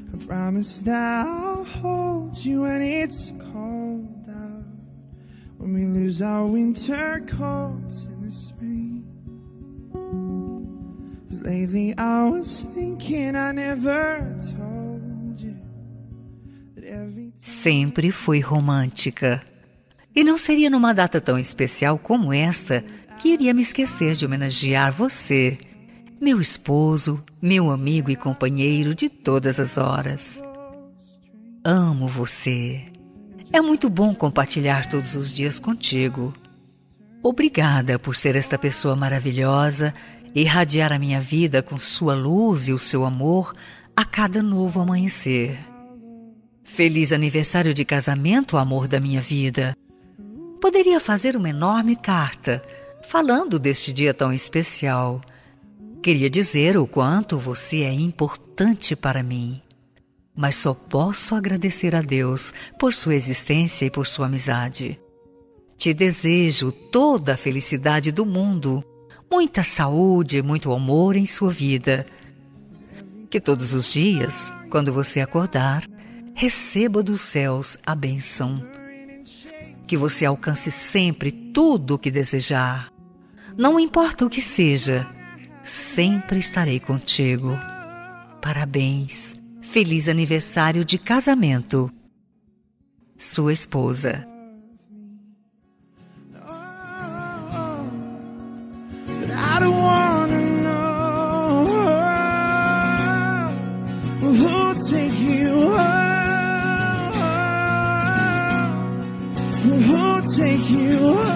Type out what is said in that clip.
I promise that I'll hold you when it's cold out, when we lose our winter coats in the spring. 'Cause lately I was thinking I never told you that every time... Sempre fui romântica. E não seria numa data tão especial como esta que iria me esquecer de homenagear você, meu esposo, meu amigo e companheiro de todas as horas. Amo você. É muito bom compartilhar todos os dias contigo. Obrigada por ser esta pessoa maravilhosa e irradiar a minha vida com sua luz e o seu amor a cada novo amanhecer. Feliz aniversário de casamento, amor da minha vida. Poderia fazer uma enorme carta falando deste dia tão especial. Queria dizer o quanto você é importante para mim. Mas só posso agradecer a Deus por sua existência e por sua amizade. Te desejo toda a felicidade do mundo, muita saúde, muito amor em sua vida. Que todos os dias, quando você acordar, receba dos céus a bênção. Que você alcance sempre tudo o que desejar. Não importa o que seja, sempre estarei contigo. Parabéns, feliz aniversário de casamento. Sua esposa. I don't wanna know who'll take you home, who'll take you home.